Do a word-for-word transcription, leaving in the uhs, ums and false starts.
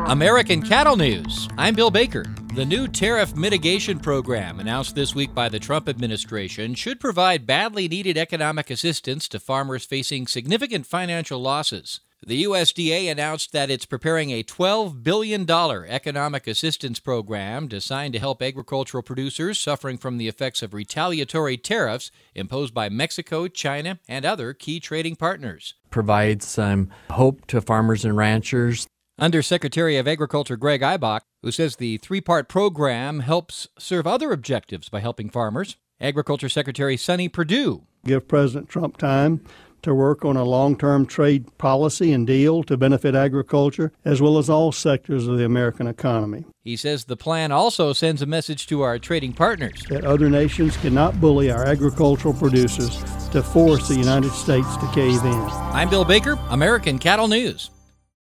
American Cattle News. I'm Bill Baker. The new tariff mitigation program announced this week by the Trump administration should provide badly needed economic assistance to farmers facing significant financial losses. The U S D A announced that it's preparing a twelve billion dollars economic assistance program designed to help agricultural producers suffering from the effects of retaliatory tariffs imposed by Mexico, China, and other key trading partners. Provides some hope to farmers and ranchers. Undersecretary of Agriculture Greg Ibach, who says the three-part program helps serve other objectives by helping farmers. Agriculture Secretary Sonny Perdue. Give President Trump time to work on a long-term trade policy and deal to benefit agriculture, as well as all sectors of the American economy. He says the plan also sends a message to our trading partners that other nations cannot bully our agricultural producers to force the United States to cave in. I'm Bill Baker, American Cattle News.